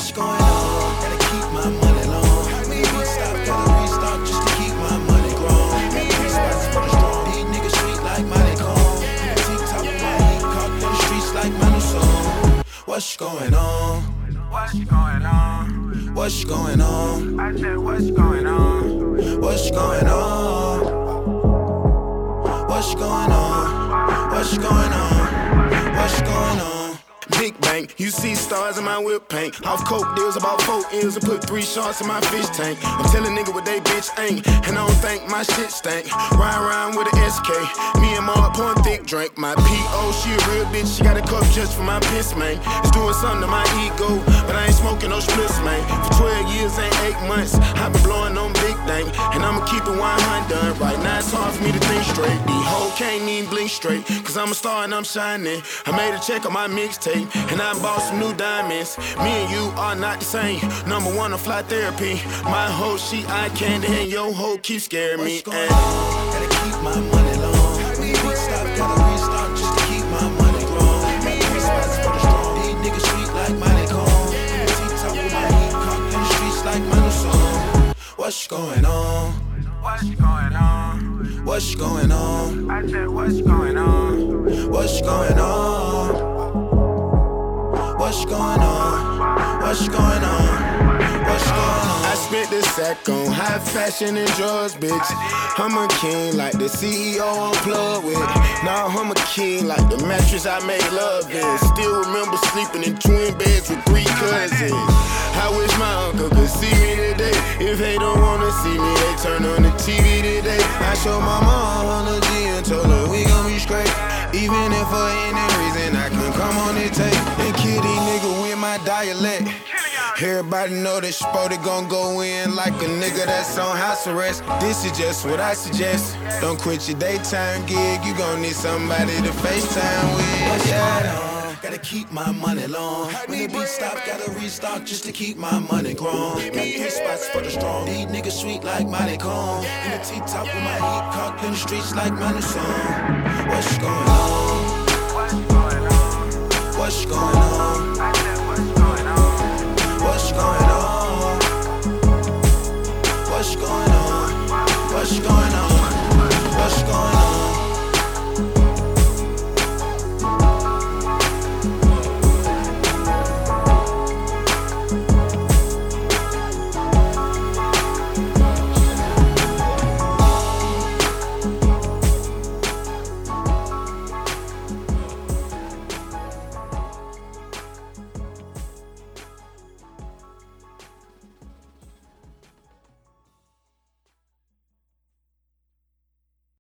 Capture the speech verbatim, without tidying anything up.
What's going on? Gotta keep my money long. Maybe stop, gotta restart just to keep my money grown. Got three spots for the strong. These niggas sweet like Molly Cone. T-top with my heat caught in the streets like my new song. What's going on? What's going on? What's going on? I said, what's going on? What's going on? What's going on? What's going on? What's going on? Big bank, you see stars in my whip paint. Off coke deals about four M's and put three shots in my fish tank. I'm telling nigga what they bitch ain't, and I don't think my shit stank. Ride around with an S K, me and Mark pouring thick drink. My P O, she a real bitch, she got a cup just for my piss, man. It's doing something to my ego, but I ain't smoking no splits, man. For twelve years ain't eight months, I've been blowing on big thing, and I'ma keep it one hundred. Right now it's hard for me to think straight. These hoes can't even blink straight, cause I'm a star and I'm shining. I made a check on my mixtape, and I bought some new diamonds. Me and you are not the same. Number one on fly therapy. My hoe, she eye candy, and your hoe keep scaring me. What's going on? Gotta keep my money long. Maybe stop, gotta restart just to keep my money grown. Got three spots for the strong. These niggas sweet like Molly Cone. T-top with my heat caught in the streets like my new song. What's going on? What's going on? What's going on? I said, what's going on? What's going on? What's going on? What's going on? What's going on? I spent the sack on high fashion and drugs, bitch. I'm a king like the C E O I'm plugged with. Now I'm a king like the mattress I made love in. Still remember sleeping in twin beds with three cousins. I wish my uncle could see me today. If they don't wanna see me, they turn on the T V today. I showed my mom one hundred G and told her we gon' be straight. Even if for any reason I can come on the tape and kill these niggas with my dialect. Everybody know that Spody gon' go in like a nigga that's on house arrest. This is just what I suggest. Don't quit your daytime gig, you gon' need somebody to FaceTime with. What's going on? Gotta keep my money long. When the beat stop, gotta restart just to keep my money grown. Got three spots for the strong. These niggas sweet like Molly Cone. In the T-top with my heat caught in the streets like my new song. What's going on? What's going on? What's going on?